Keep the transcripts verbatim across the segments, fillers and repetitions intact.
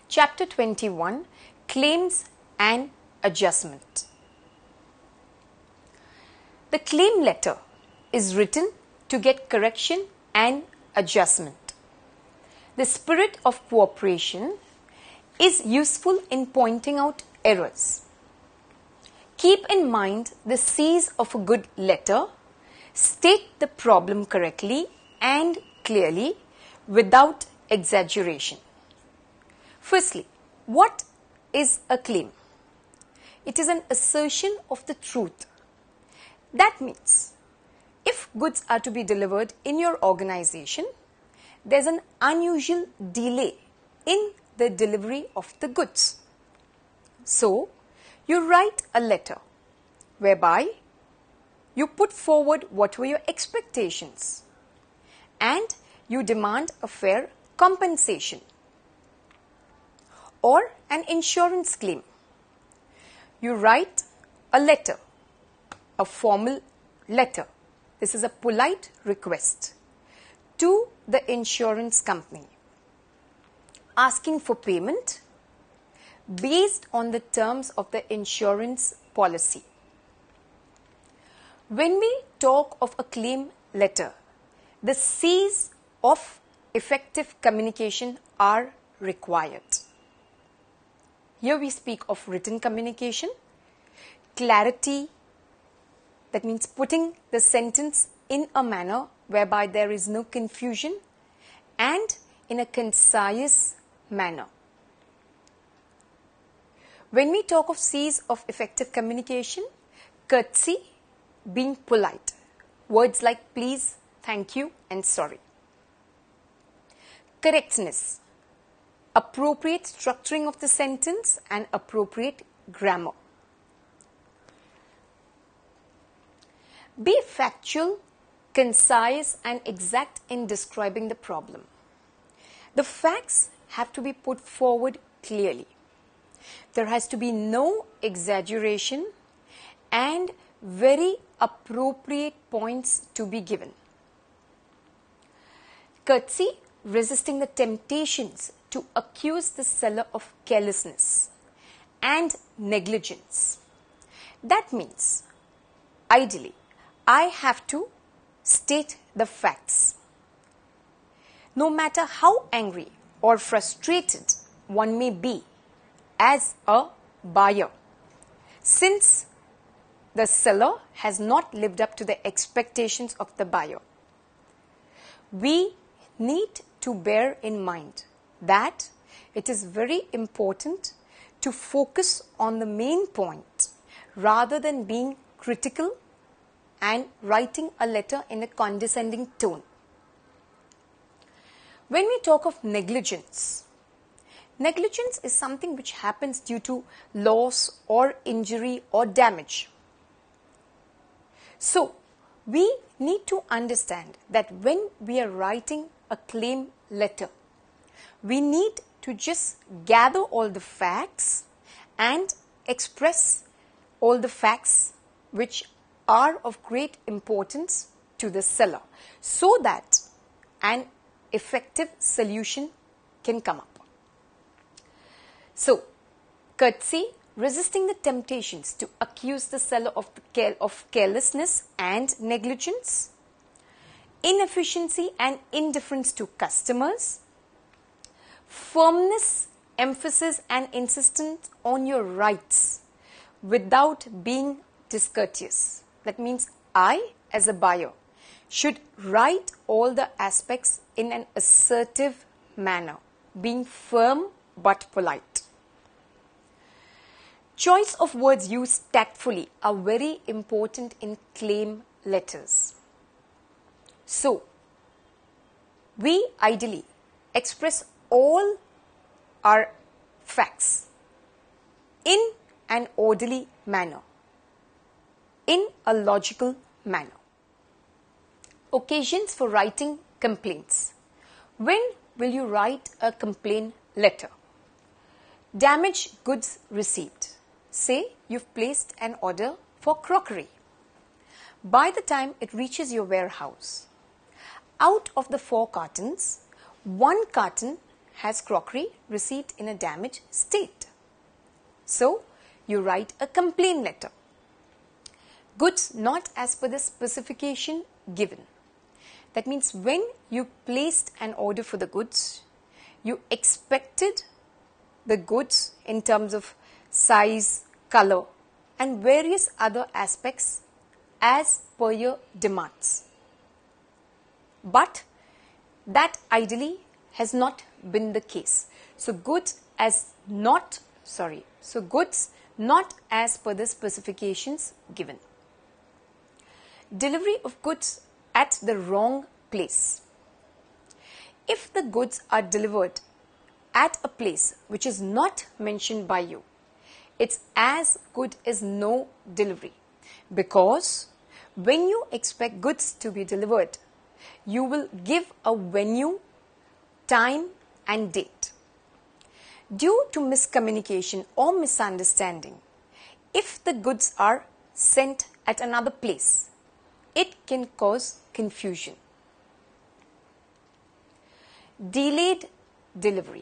Chapter twenty-one, Claims and Adjustment. The claim letter is written to get correction and adjustment. The spirit of cooperation is useful in pointing out errors. Keep in mind the C's of a good letter. State the problem correctly and clearly without exaggeration. Firstly, what is a claim? It is an assertion of the truth. That means, if goods are to be delivered in your organization, there's an unusual delay in the delivery of the goods. So, you write a letter whereby you put forward what were your expectations and you demand a fair compensation or an insurance claim. You write a letter, a formal letter. This is a polite request to the insurance company asking for payment based on the terms of the insurance policy. When we talk of a claim letter, the C's of effective communication are required. Here we speak of written communication, clarity, that means putting the sentence in a manner whereby there is no confusion and in a concise manner. When we talk of C's of effective communication, courtesy, being polite, words like please, thank you and sorry. Correctness, appropriate structuring of the sentence and appropriate grammar. Be factual, concise and exact in describing the problem. The facts have to be put forward clearly. There has to be no exaggeration and very appropriate points to be given. Courtesy, resisting the temptations to accuse the seller of carelessness and negligence. That means, ideally, I have to state the facts. No matter how angry or frustrated one may be as a buyer, since the seller has not lived up to the expectations of the buyer, we need to bear in mind that it is very important to focus on the main point rather than being critical and writing a letter in a condescending tone. When we talk of negligence, negligence is something which happens due to loss or injury or damage. So, we need to understand that when we are writing a claim letter, we need to just gather all the facts and express all the facts which are of great importance to the seller so that an effective solution can come up. So, courtesy, resisting the temptations to accuse the seller of, the care, of carelessness and negligence, inefficiency and indifference to customers, firmness, emphasis and insistence on your rights without being discourteous. That means I, as a buyer, should write all the aspects in an assertive manner, being firm but polite. Choice of words used tactfully are very important in claim letters. So, we ideally express all our facts in an orderly manner, in a logical manner. Occasions for writing complaints. When will you write a complaint letter? Damaged goods received. Say you've placed an order for crockery. By the time it reaches your warehouse, out of the four cartons, one carton has crockery received in a damaged state. So, you write a complaint letter. Goods not as per the specification given. That means when you placed an order for the goods, you expected the goods in terms of size, color and various other aspects as per your demands. But that ideally has not been the case. So goods as not, sorry, so goods not as per the specifications given. Delivery of goods at the wrong place. If the goods are delivered at a place which is not mentioned by you, it's as good as no delivery, because when you expect goods to be delivered, you will give a venue, time and date. Due to miscommunication or misunderstanding, if the goods are sent at another place, it can cause confusion. Delayed delivery.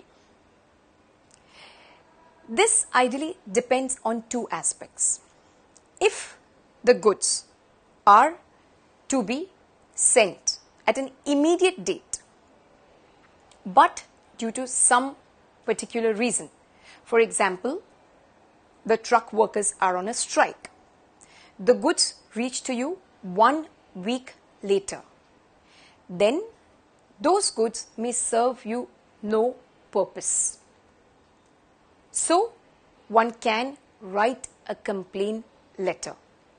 This ideally depends on two aspects. If the goods are to be sent at an immediate date, but due to some particular reason, for example, the truck workers are on a strike, the goods reach to you one week later, then those goods may serve you no purpose. So, one can write a complaint letter.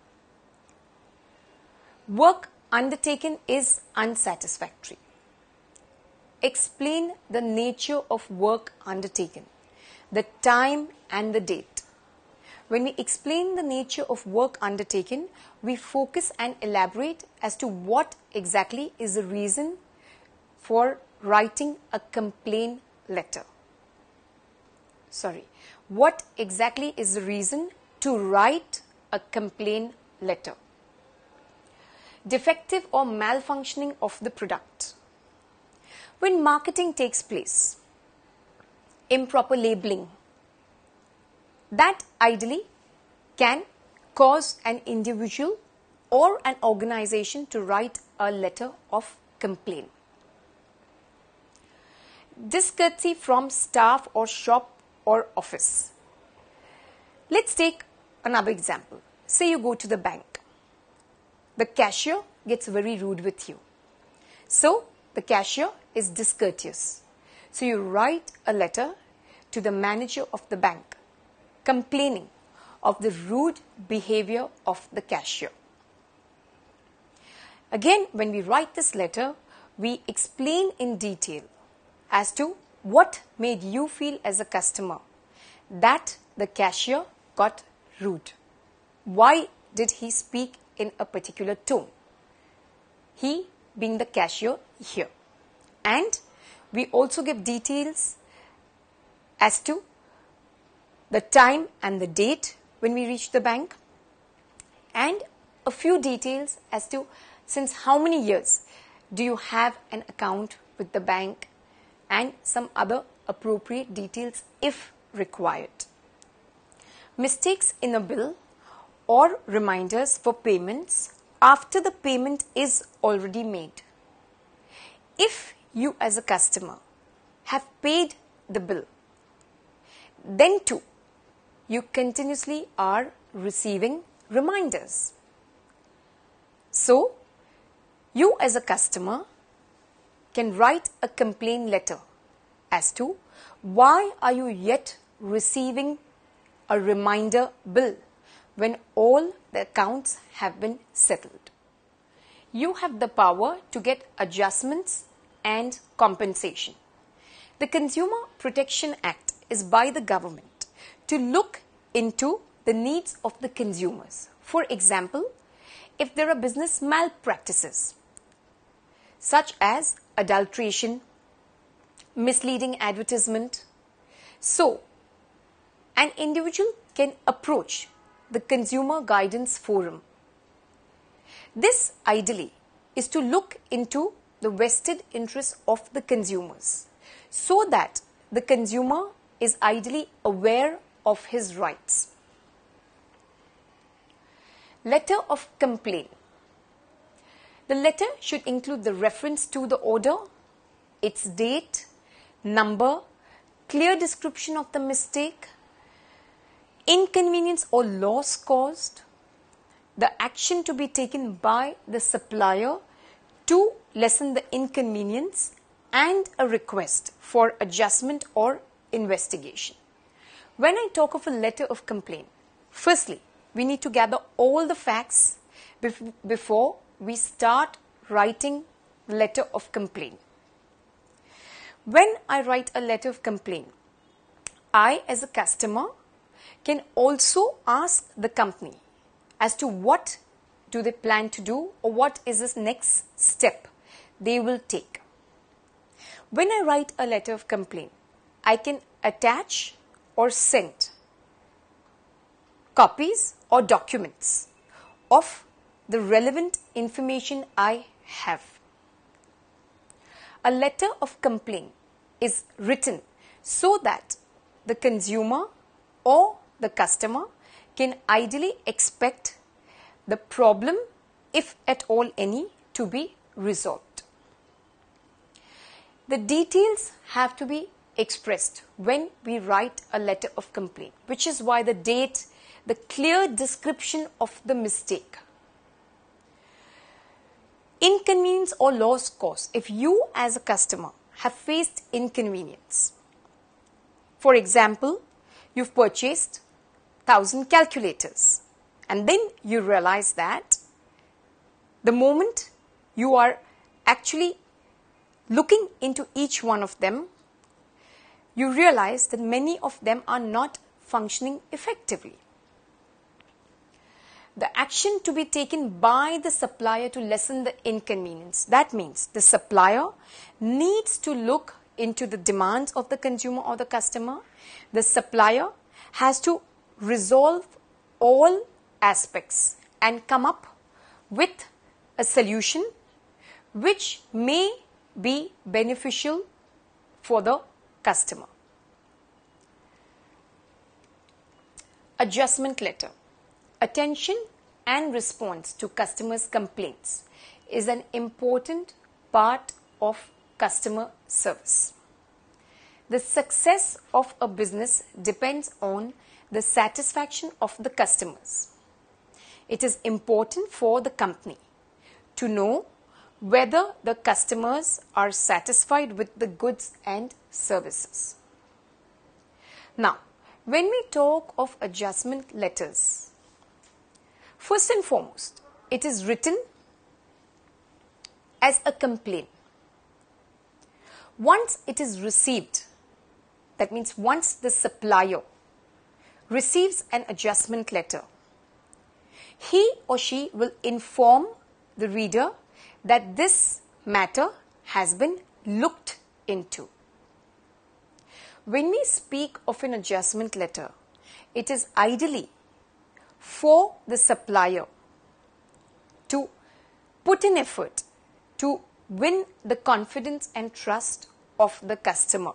Work undertaken is unsatisfactory. Explain the nature of work undertaken, the time and the date. When we explain the nature of work undertaken, we focus and elaborate as to what exactly is the reason for writing a complaint letter. Sorry, what exactly is the reason to write a complaint letter? Defective or malfunctioning of the product. When marketing takes place, improper labeling, that ideally can cause an individual or an organization to write a letter of complaint. Discourtesy from staff or shop or office. Let's take another example. Say you go to the bank. The cashier gets very rude with you. So, the cashier is discourteous. So, you write a letter to the manager of the bank complaining of the rude behavior of the cashier. Again, when we write this letter, we explain in detail as to what made you feel as a customer that the cashier got rude. Why did he speak in a particular tone? He being the cashier here. And we also give details as to the time and the date when we reach the bank, and a few details as to since how many years do you have an account with the bank, and some other appropriate details if required. Mistakes in a bill or reminders for payments after the payment is already made. If you as a customer have paid the bill, then too you continuously are receiving reminders. So, you as a customer can write a complaint letter as to why are you yet receiving a reminder bill when all the accounts have been settled. You have the power to get adjustments and compensation. The Consumer Protection Act is by the government to look into the needs of the consumers. For example, if there are business malpractices such as adulteration, misleading advertisement, so an individual can approach the Consumer Guidance Forum. This ideally is to look into the vested interests of the consumers so that the consumer is ideally aware of his rights. Letter of complaint. The letter should include the reference to the order, its date, number, clear description of the mistake, inconvenience or loss caused, the action to be taken by the supplier to lessen the inconvenience, and a request for adjustment or investigation. When I talk of a letter of complaint, firstly, we need to gather all the facts bef- before we start writing letter of complaint. When I write a letter of complaint, I as a customer can also ask the company as to what do they plan to do or what is this next step they will take. When I write a letter of complaint, I can attach or send copies or documents of the relevant information I have. A letter of complaint is written so that the consumer or the customer can ideally expect the problem, if at all any, to be resolved. The details have to be expressed when we write a letter of complaint, which is why the date, the clear description of the mistake. Inconvenience or loss caused. If you as a customer have faced inconvenience, for example, you've purchased thousand calculators and then you realize that the moment you are actually looking into each one of them, you realize that many of them are not functioning effectively. The action to be taken by the supplier to lessen the inconvenience. That means the supplier needs to look into the demands of the consumer or the customer. The supplier has to resolve all aspects and come up with a solution which may be beneficial for the customer. Adjustment letter. Attention and response to customers' complaints is an important part of customer service. The success of a business depends on the satisfaction of the customers. It is important for the company to know whether the customers are satisfied with the goods and services. Now, when we talk of adjustment letters, first and foremost, it is written as a complaint. Once it is received, that means once the supplier receives an adjustment letter, he or she will inform the reader that this matter has been looked into. When we speak of an adjustment letter, it is ideally for the supplier to put in effort to win the confidence and trust of the customer.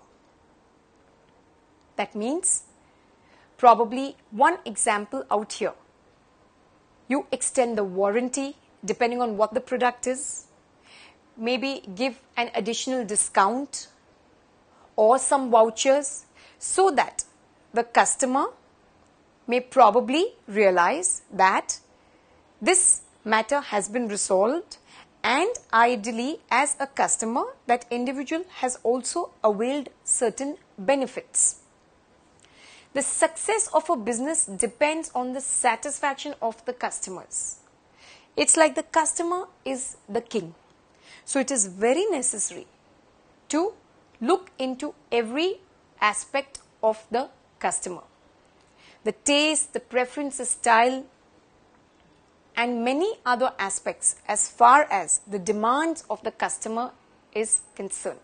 That means, probably one example out here, you extend the warranty depending on what the product is, maybe give an additional discount or some vouchers so that the customer may probably realize that this matter has been resolved, and ideally as a customer that individual has also availed certain benefits. The success of a business depends on the satisfaction of the customers. It's like the customer is the king. So it is very necessary to look into every aspect of the customer. The taste, the preference, the style, and many other aspects as far as the demands of the customer is concerned.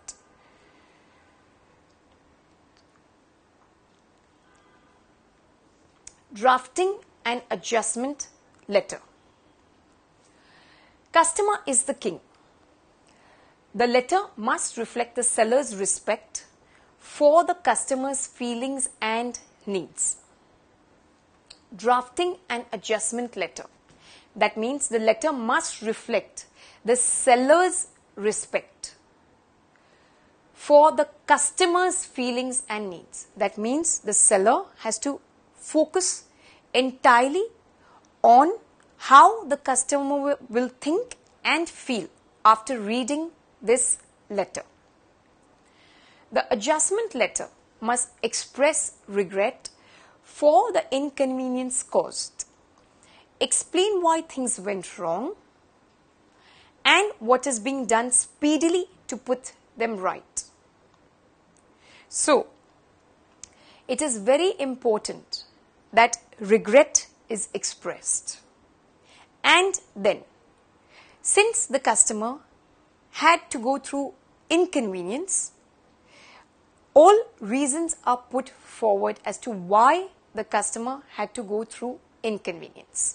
Drafting an adjustment letter. Customer is the king. The letter must reflect the seller's respect for the customer's feelings and needs. Drafting an adjustment letter. That means the letter must reflect the seller's respect for the customer's feelings and needs. That means the seller has to focus entirely on how the customer will think and feel after reading this letter. The adjustment letter must express regret for the inconvenience caused, explain why things went wrong, and what is being done speedily to put them right. So, it is very important that regret is expressed. And then, since the customer had to go through inconvenience, all reasons are put forward as to why the customer had to go through inconvenience.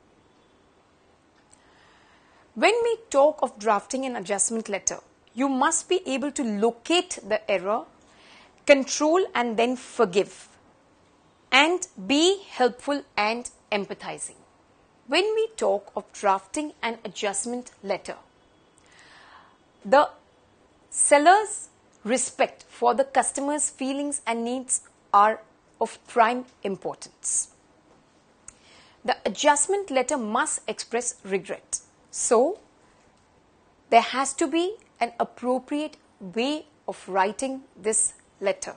When we talk of drafting an adjustment letter, you must be able to locate the error, control and then forgive, and be helpful and empathizing. When we talk of drafting an adjustment letter, the seller's respect for the customer's feelings and needs are of prime importance. The adjustment letter must express regret. So, there has to be an appropriate way of writing this letter.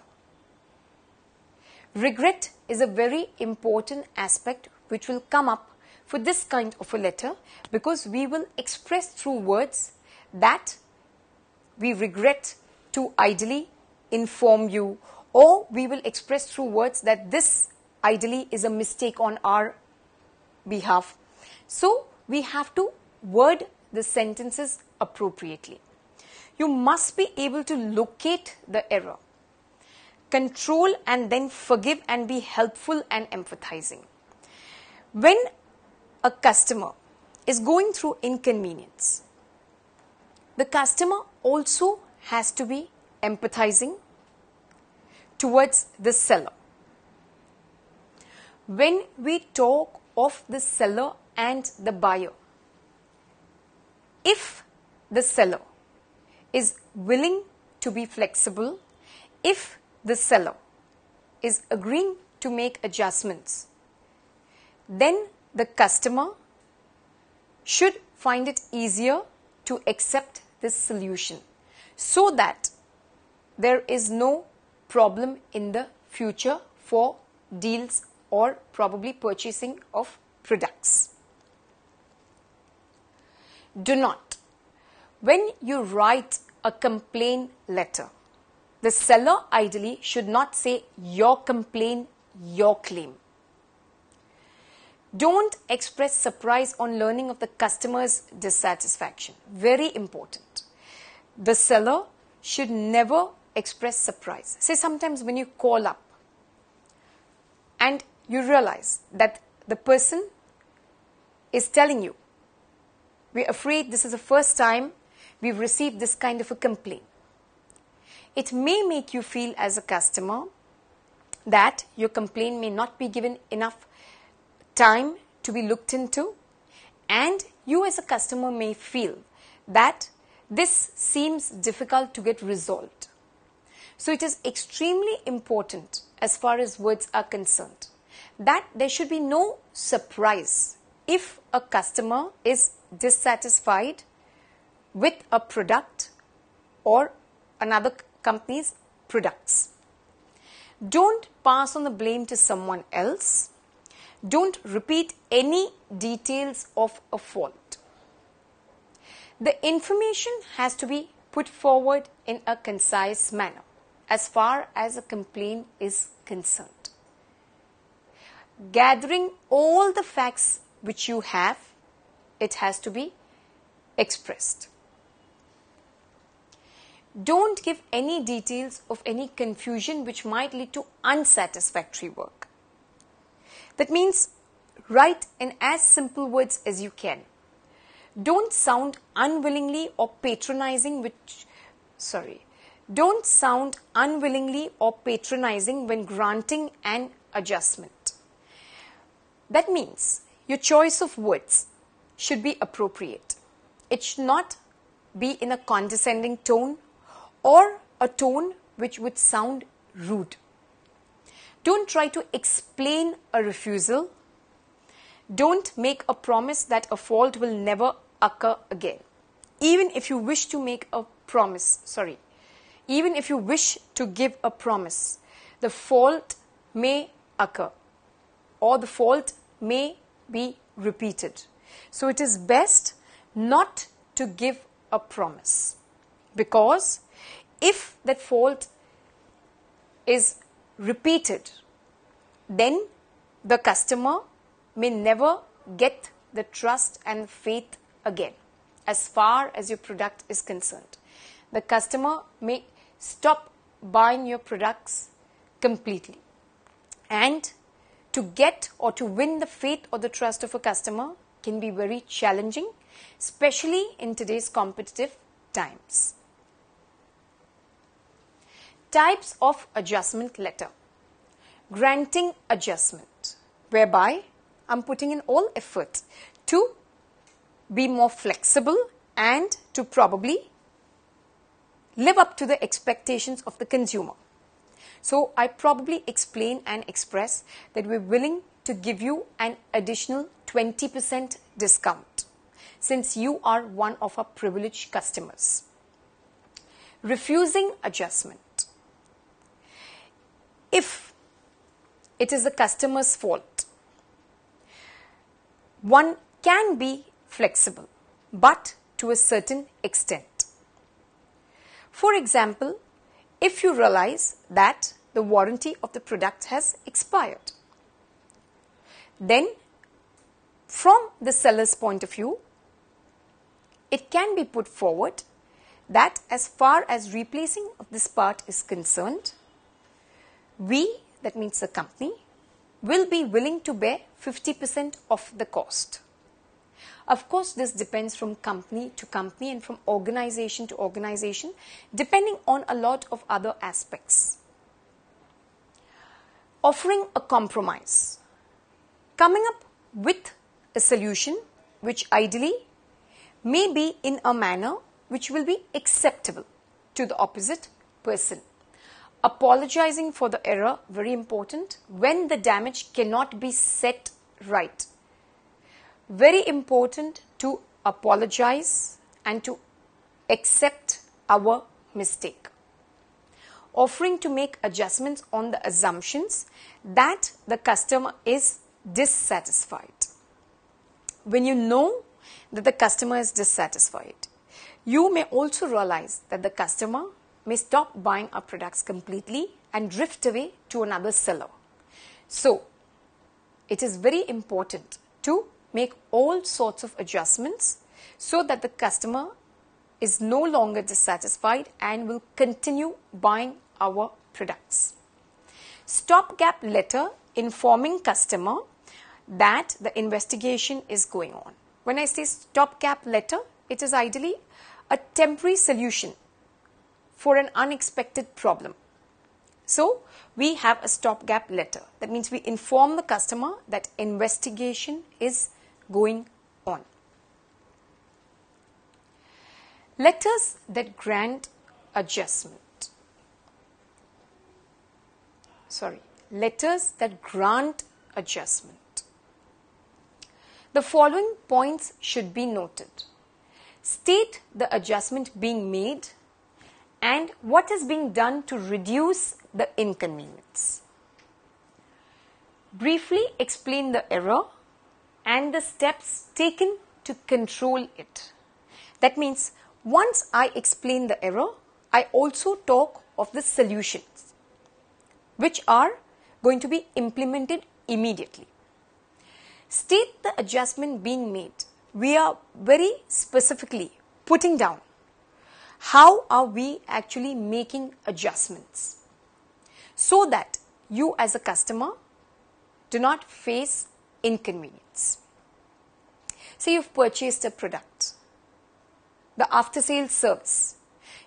Regret is a very important aspect which will come up for this kind of a letter, because we will express through words that we regret to ideally inform you, or we will express through words that this ideally is a mistake on our behalf. So, we have to word the sentences appropriately. You must be able to locate the error, control and then forgive, and be helpful and empathizing. When a customer is going through inconvenience, the customer also has to be empathizing towards the seller. When we talk of the seller and the buyer, if the seller is willing to be flexible, if the seller is agreeing to make adjustments, then the customer should find it easier to accept this solution, so that there is no problem in the future for deals or probably purchasing of products. Do not, when you write a complaint letter, the seller ideally should not say your complaint, your claim. Don't express surprise on learning of the customer's dissatisfaction. Very important. The seller should never express surprise. Say sometimes when you call up and you realize that the person is telling you, we're afraid this is the first time we've received this kind of a complaint. It may make you feel as a customer that your complaint may not be given enough time to be looked into, and you as a customer may feel that this seems difficult to get resolved. So it is extremely important, as far as words are concerned, that there should be no surprise if a customer is dissatisfied with a product or another company's products. Don't pass on the blame to someone else. Don't repeat any details of a fault. The information has to be put forward in a concise manner as far as a complaint is concerned. Gathering all the facts which you have, it has to be expressed. Don't give any details of any confusion which might lead to unsatisfactory work. That means write in as simple words as you can. Don't sound unwillingly or patronizing, which, sorry, Don't sound unwillingly or patronizing when granting an adjustment. That means your choice of words should be appropriate. It should not be in a condescending tone or a tone which would sound rude. Don't try to explain a refusal. Don't make a promise that a fault will never occur again. Even if you wish to make a promise, sorry, even if you wish to give a promise, the fault may occur or the fault may be repeated. So it is best not to give a promise, because if that fault is repeated, then the customer may never get the trust and faith again as far as your product is concerned. The customer may stop buying your products completely. And to get or to win the faith or the trust of a customer can be very challenging, especially in today's competitive times. Types of adjustment letter. Granting adjustment, whereby I'm putting in all effort to be more flexible and to probably live up to the expectations of the consumer. So I probably explain and express that we're willing to give you an additional twenty percent discount since you are one of our privileged customers. Refusing adjustment. If it is the customer's fault, one can be flexible, but to a certain extent. For example, if you realize that the warranty of the product has expired, then from the seller's point of view, it can be put forward that as far as replacing of this part is concerned, we, that means the company, will be willing to bear fifty percent of the cost. Of course, this depends from company to company and from organization to organization, depending on a lot of other aspects. Offering a compromise. Coming up with a solution which ideally may be in a manner which will be acceptable to the opposite person. Apologizing for the error, very important, when the damage cannot be set right. Very important to apologize and to accept our mistake. Offering to make adjustments on the assumptions that the customer is dissatisfied. When you know that the customer is dissatisfied, you may also realize that the customer may stop buying our products completely and drift away to another seller. So, it is very important to make all sorts of adjustments so that the customer is no longer dissatisfied and will continue buying our products. Stopgap letter informing customer that the investigation is going on. When I say stopgap letter, it is ideally a temporary solution for an unexpected problem. So, we have a stopgap letter. That means we inform the customer that investigation is going on. Letters that grant adjustment. Sorry, letters that grant adjustment. The following points should be noted. State the adjustment being made and what is being done to reduce the inconvenience. Briefly explain the error and the steps taken to control it. That means once I explain the error, I also talk of the solutions which are going to be implemented immediately. State the adjustment being made. We are very specifically putting down how are we actually making adjustments so that you as a customer do not face inconvenience. Say you've purchased a product, the after sales service.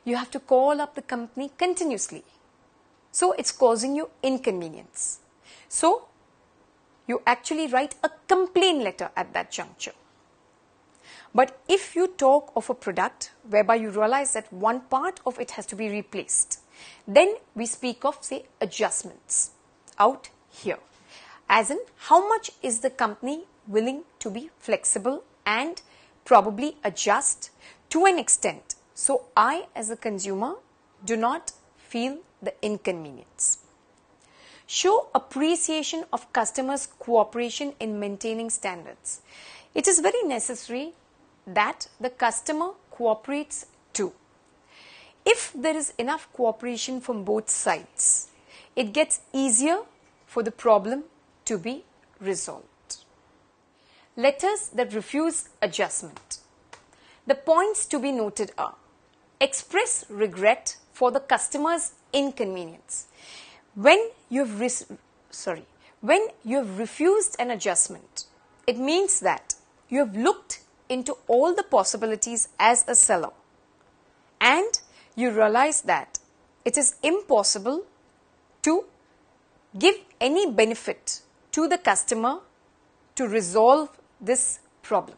you have to call up the company continuously. So it's causing you inconvenience. So you actually write a complaint letter at that juncture. But if you talk of a product whereby you realize that one part of it has to be replaced, then we speak of, say, adjustments out here. As in, how much is the company willing to be flexible and probably adjust to an extent so I as a consumer do not feel the inconvenience. Show appreciation of customers' cooperation in maintaining standards. It is very necessary that the customer cooperates too. If there is enough cooperation from both sides, it gets easier for the problem to be resolved. Letters that refuse adjustment. The points to be noted are: express regret for the customer's inconvenience. When you have re- sorry, when you have refused an adjustment, it means that you have looked into all the possibilities as a seller and you realize that it is impossible to give any benefit to the customer to resolve this problem.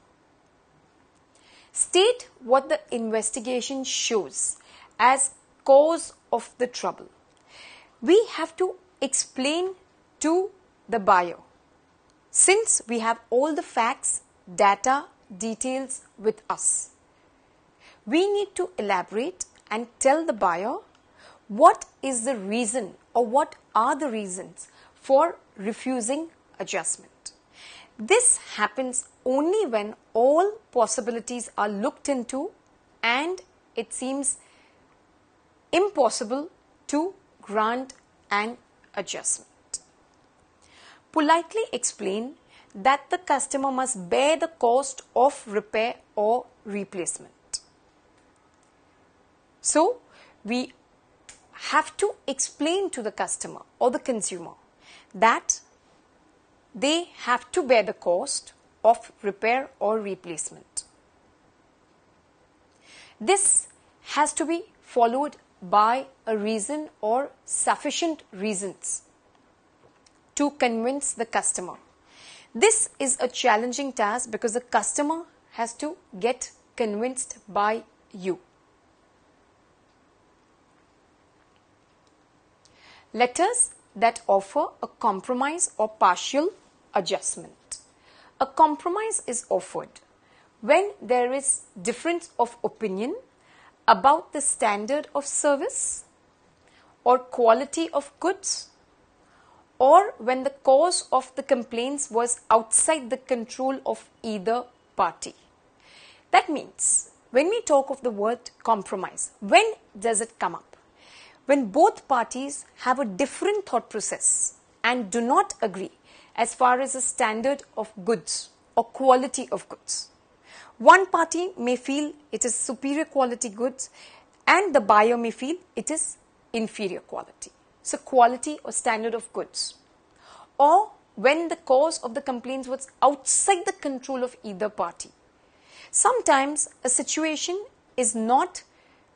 State what the investigation shows as cause of the trouble. We have to explain to the buyer. Since we have all the facts, data, details with us, we need to elaborate and tell the buyer what is the reason or what are the reasons for refusing adjustment. This happens only when all possibilities are looked into and it seems impossible to grant an adjustment. Politely explain that the customer must bear the cost of repair or replacement. So, we have to explain to the customer or the consumer that they have to bear the cost of repair or replacement. This has to be followed by a reason or sufficient reasons to convince the customer. This is a challenging task because the customer has to get convinced by you. Letters that offer a compromise or partial adjustment. A compromise is offered when there is difference of opinion about the standard of service or quality of goods, or when the cause of the complaints was outside the control of either party. That means when we talk of the word compromise, when does it come up? When both parties have a different thought process and do not agree as far as the standard of goods or quality of goods. One party may feel it is superior quality goods and the buyer may feel it is inferior quality. So quality or standard of goods. Or when the cause of the complaints was outside the control of either party. Sometimes a situation is not,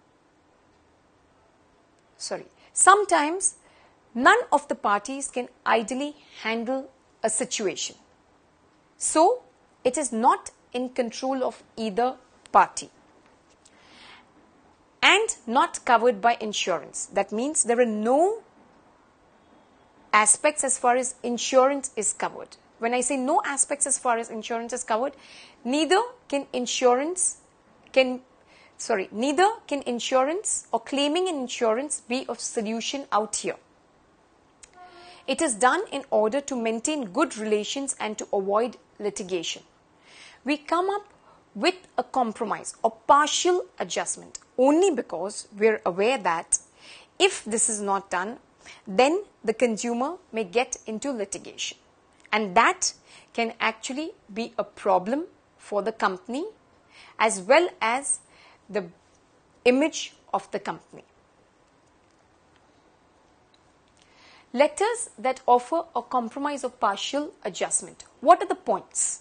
sorry, sometimes none of the parties can ideally handle a situation. So it is not in control of either party and not covered by insurance. That means there are no aspects as far as insurance is covered. When I say no aspects as far as insurance is covered, neither can insurance can sorry neither can insurance or claiming an insurance be of solution out here. It is done in order to maintain good relations and to avoid litigation. We come up with a compromise or partial adjustment only because we are aware that if this is not done, then the consumer may get into litigation. And that can actually be a problem for the company as well as the image of the company. Letters that offer a compromise or partial adjustment. What are the points?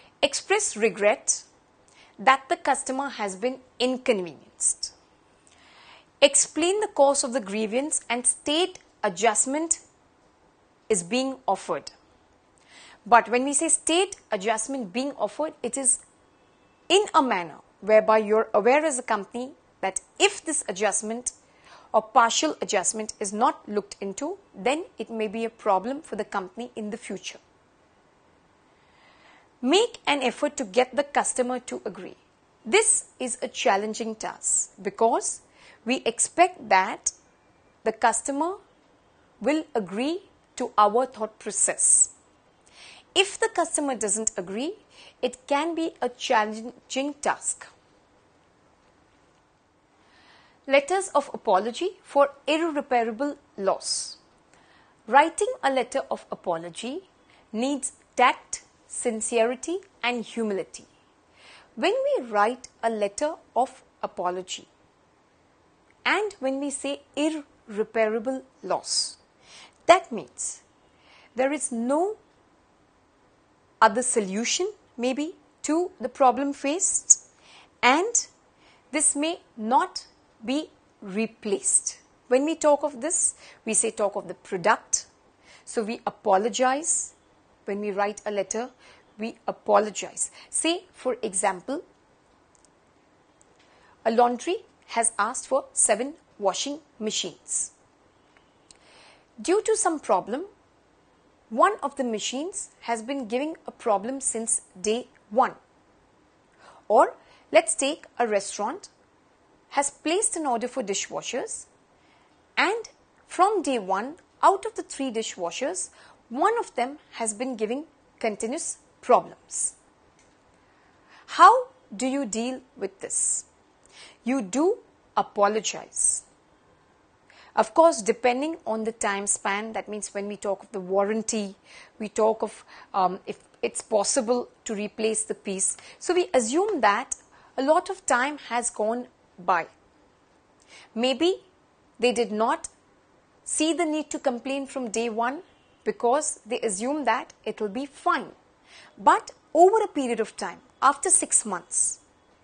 Express regret that the customer has been inconvenienced. explain the cause of the grievance and state adjustment is being offered. But when we say state adjustment being offered, it is in a manner whereby you're aware as a company that if this adjustment or partial adjustment is not looked into, then it may be a problem for the company in the future. Make an effort to get the customer to agree. This is a challenging task because we expect that the customer will agree to our thought process. If the customer doesn't agree, it can be a challenging task. Letters of apology for irreparable loss. Writing a letter of apology needs tact, sincerity, and humility. When we write a letter of apology and when we say irreparable loss, that means there is no other solution maybe to the problem faced, and this may not be replaced. When we talk of this, we say talk of the product. So we apologize. When we write a letter, we apologize. Say, for example, a laundry has asked for seven washing machines. Due to some problem, one of the machines has been giving a problem since day one. Or let's take a restaurant has placed an order for dishwashers, and from day one, out of the three dishwashers, one of them has been giving continuous problems. How do you deal with this? You do apologize. Of course, depending on the time span, that means when we talk of the warranty, we talk of um, if it's possible to replace the piece. So we assume that a lot of time has gone by. Maybe they did not see the need to complain from day one because they assume that it will be fine. But over a period of time, after six months,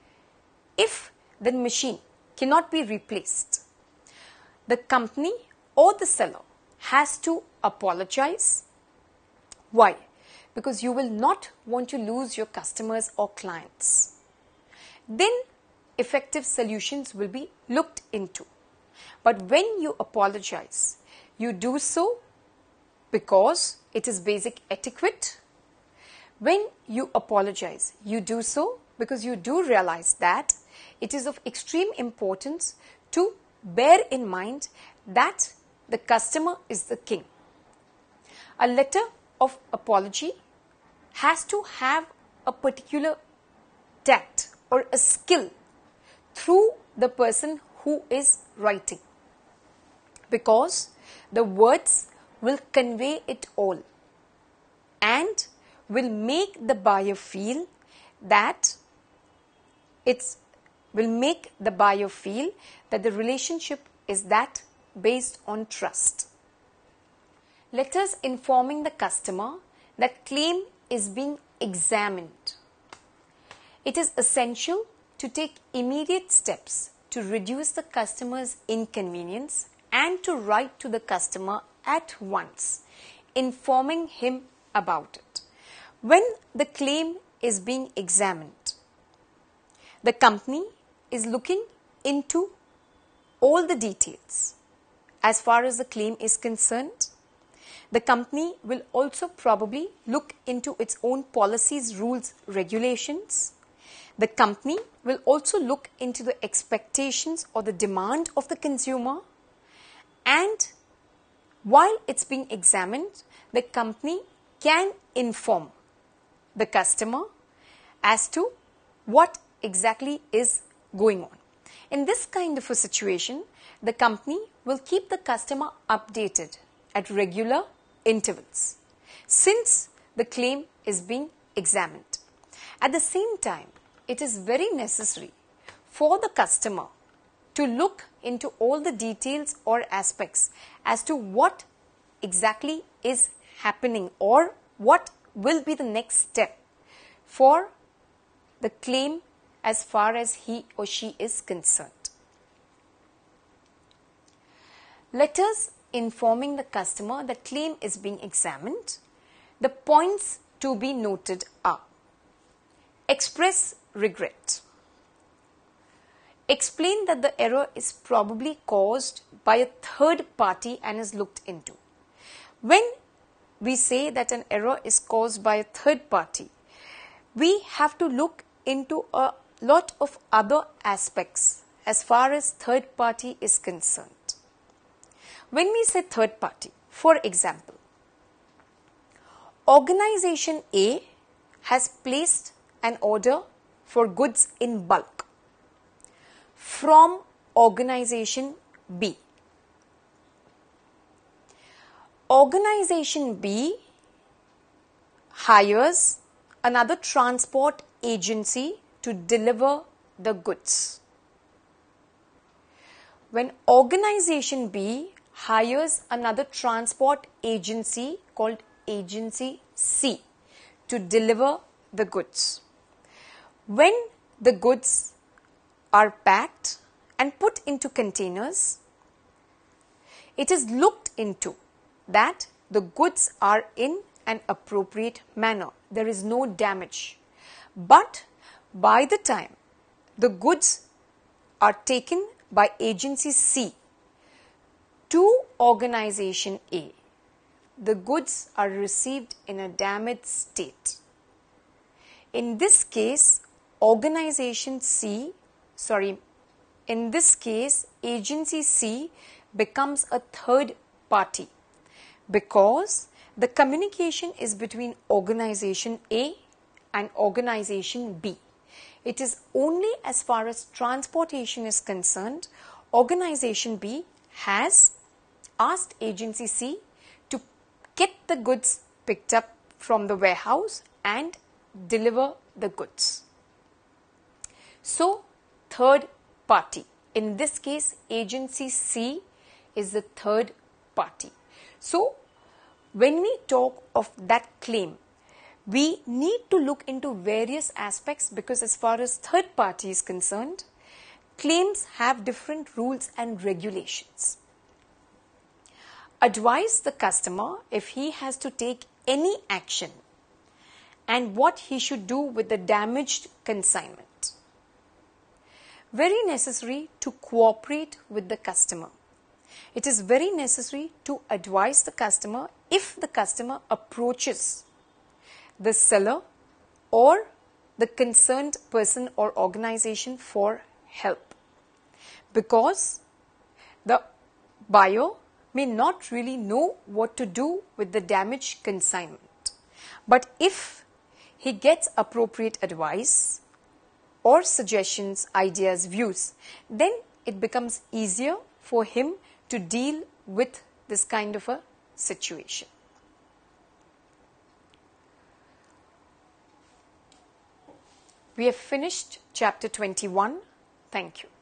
if the machine cannot be replaced, the company or the seller has to apologize. Why? Because you will not want to lose your customers or clients. Then effective solutions will be looked into. But when you apologize, you do so because it is basic etiquette. When you apologize, you do so because you do realize that it is of extreme importance to bear in mind that the customer is the king. A letter of apology has to have a particular tact or a skill through the person who is writing, because the words will convey it all and will make the buyer feel that it's will make the buyer feel that the relationship is that based on trust. Letters informing the customer that claim is being examined. It is essential to take immediate steps to reduce the customer's inconvenience and to write to the customer at once, informing him about it. When the claim is being examined, the company is looking into all the details as far as the claim is concerned. The company will also probably look into its own policies, rules, regulations. The company will also look into the expectations or the demand of the consumer. And while it's being examined, the company can inform the customer as to what exactly is going on. In this kind of a situation, the company will keep the customer updated at regular intervals since the claim is being examined. At the same time, it is very necessary for the customer to look into all the details or aspects as to what exactly is happening or what will be the next step for the claim as far as he or she is concerned. Letters informing the customer that claim is being examined. The points to be noted are: express regret. Explain that the error is probably caused by a third party and is looked into. When we say that an error is caused by a third party, we have to look into a lot of other aspects as far as third party is concerned. When we say third party, for example, organization A has placed an order for goods in bulk from organization B. Organization B hires another transport agency to deliver the goods. When organization B hires another transport agency called agency C to deliver the goods, when the goods are packed and put into containers, it is looked into that the goods are in an appropriate manner. There is no damage. But by the time the goods are taken by agency C to organization A, the goods are received in a damaged state. In this case, organization C, sorry, in this case, agency C becomes a third party because the communication is between organization A and organization B. It is only as far as transportation is concerned, organization B has asked agency C to get the goods picked up from the warehouse and deliver the goods. So, third party. In this case, agency C is the third party. So, when we talk of that claim, we need to look into various aspects because as far as third party is concerned, claims have different rules and regulations. Advise the customer if he has to take any action and what he should do with the damaged consignment. Very necessary to cooperate with the customer. It is very necessary to advise the customer if the customer approaches the seller or the concerned person or organization for help, because the buyer may not really know what to do with the damaged consignment. But if he gets appropriate advice or suggestions, ideas, views, then it becomes easier for him to deal with this kind of a situation. We have finished chapter twenty-one. Thank you.